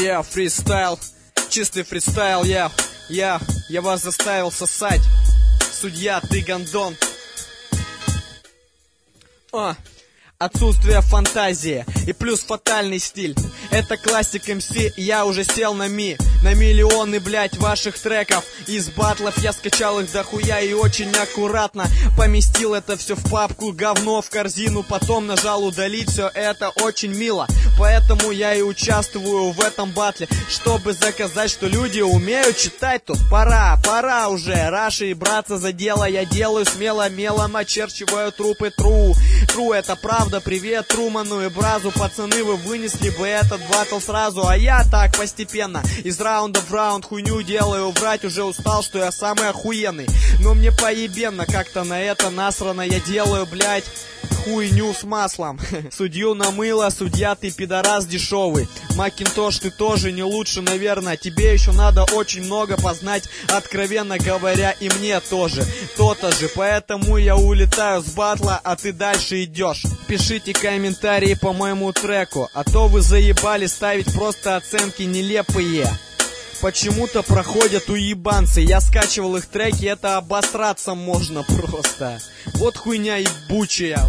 Я фристайл, чистый фристайл, я вас заставил сосать. Судья, ты гондон. Отсутствие фантазии и плюс фатальный стиль. Это классик МС, я уже сел на миллионы, блять, ваших треков. Из батлов я скачал их дохуя и очень аккуратно поместил это все в папку, говно в корзину, потом нажал удалить, все это очень мило. Поэтому я и участвую в этом батле, чтобы заказать, что люди умеют читать, тут пора уже, раши и браться за дело. Я делаю смело, мелом очерчиваю трупы, тру, это правда. Привет Труману и Бразу, пацаны, вы вынесли бы этот батл сразу, а я так постепенно из раунда в раунд хуйню делаю, врать уже устал, что я самый охуенный, но мне поебенно, как-то на это насрано, я делаю, блять, хуйню с маслом. Судью намыло, судья, ты пидорас дешевый. Макинтош, ты тоже не лучше, наверное. Тебе еще надо очень много познать, откровенно говоря, и мне тоже. То-то же, поэтому я улетаю с батла, а ты дальше идешь. Пишите комментарии по моему треку, а то вы заебали ставить просто оценки нелепые. Почему-то проходят уебанцы. Я скачивал их треки, это обосраться можно просто. Вот хуйня ебучая.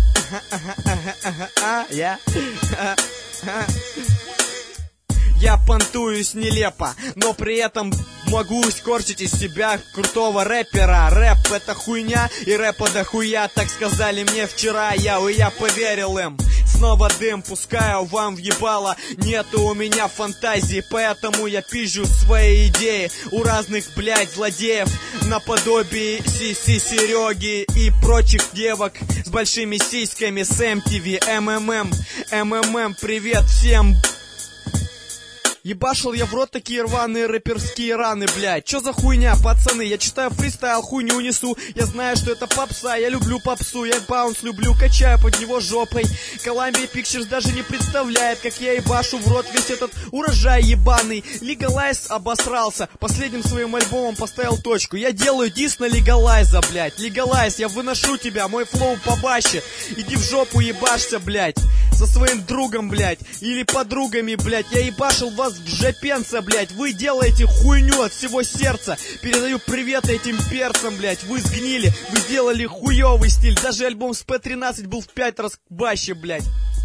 Я понтуюсь нелепо, но при этом могу скорчить из себя крутого рэпера. Рэп это хуйня и рэпа дохуя, так сказали мне вчера, я поверил им. Снова дым пускаю вам в ебало, нету у меня фантазии, поэтому я пизжу свои идеи у разных, блять, злодеев, наподобие Сереги и прочих девок с большими сиськами с MTV, МММ, привет всем. Ебашил я в рот такие рваные рэперские раны, блядь. Чё за хуйня, пацаны? Я читаю фристайл, хуйню несу. Я знаю, что это попса, я люблю попсу. Я баунс люблю, качаю под него жопой. Columbia Pictures даже не представляет, как я ебашу в рот весь этот урожай ебаный. Legalize обосрался, последним своим альбомом поставил точку. Я делаю дис на Legalize, блядь. Legalize, я выношу тебя, мой флоу побаще. Иди в жопу ебашься, блядь. Со своим другом, блядь, или подругами, блядь. Я ебашил вас в жопенца, блядь. Вы делаете хуйню от всего сердца. Передаю привет этим перцам, блядь. Вы сгнили, вы сделали хуёвый стиль. Даже альбом с P13 был в 5 раз баще, блядь.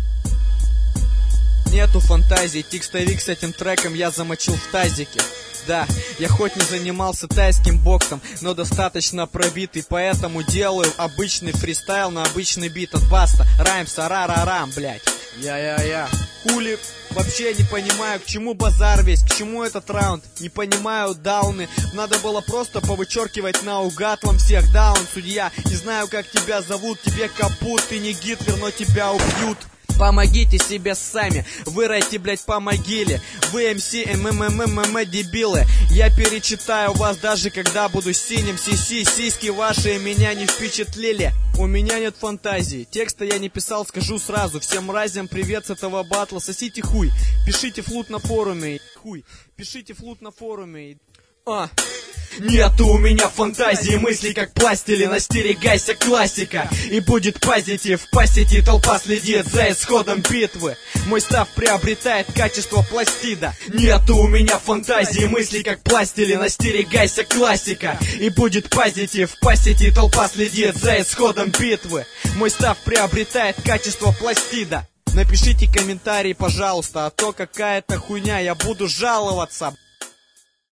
Нету фантазии. Текстовик с этим треком я замочил в тазике. Да, я хоть не занимался тайским боксом, но достаточно пробитый, поэтому делаю обычный фристайл на обычный бит от Баста. Раймс, арарарам, блядь. Я. Хули, вообще не понимаю, к чему базар весь, к чему этот раунд. Не понимаю дауны, надо было просто повычеркивать наугад вам всех. Даун, судья, не знаю, как тебя зовут, тебе капут, ты не Гитлер, но тебя убьют. Помогите себе сами, выройте, блять, по могиле. Вы МС, дебилы. Я перечитаю вас даже когда буду синим. Сиськи ваши меня не впечатлили. У меня нет фантазии, текста я не писал, скажу сразу. Всем мразям привет с этого батла, сосите хуй. Пишите флут на форуме, хуй. Пишите флут на форуме. Нету у меня фантазии, мысли как пластилин, остерегайся классика. И будет позитив, по сети толпа следит за исходом битвы. Мой став приобретает качество пластида. Нету у меня фантазии, мысли как пластилин, остерегайся классика. И будет позитив, по сети толпа следит за исходом битвы. Мой став приобретает качество пластида. Напишите комментарий, пожалуйста, а то какая-то хуйня, я буду жаловаться.